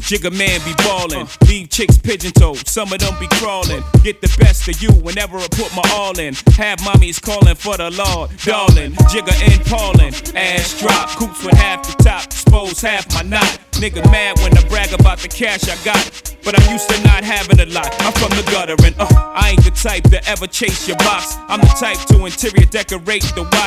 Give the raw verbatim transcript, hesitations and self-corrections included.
Jigga man be ballin', leave chicks pigeon-toed, some of them be crawlin'. Get the best of you whenever I put my all in. Have mommies callin' for the Lord, darling. Jigga and Paulin', ass drop, coops with half the top, expose half my knot. Nigga mad when I brag about the cash I got, but I'm used to not having a lot. I'm from the gutter and uh, I ain't the type to ever chase your box. I'm the type to interior decorate the watch.